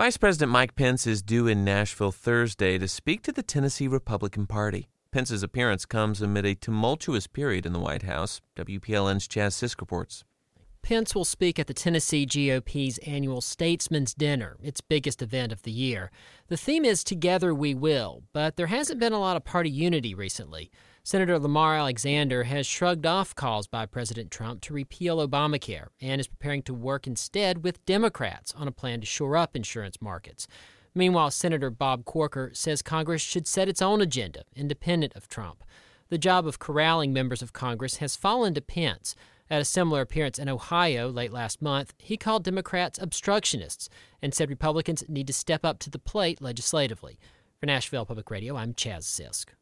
Vice President Mike Pence is due in Nashville Thursday to speak to the Tennessee Republican Party. Pence's appearance comes amid a tumultuous period in the White House. WPLN's Chaz Sisk reports. Pence will speak at the Tennessee GOP's annual Statesman's Dinner, its biggest event of the year. The theme is Together We Will, but there hasn't been a lot of party unity recently. Senator Lamar Alexander has shrugged off calls by President Trump to repeal Obamacare and is preparing to work instead with Democrats on a plan to shore up insurance markets. Meanwhile, Senator Bob Corker says Congress should set its own agenda, independent of Trump. The job of corralling members of Congress has fallen to Pence. At a similar appearance in Ohio late last month, he called Democrats obstructionists and said Republicans need to step up to the plate legislatively. For Nashville Public Radio, I'm Chaz Sisk.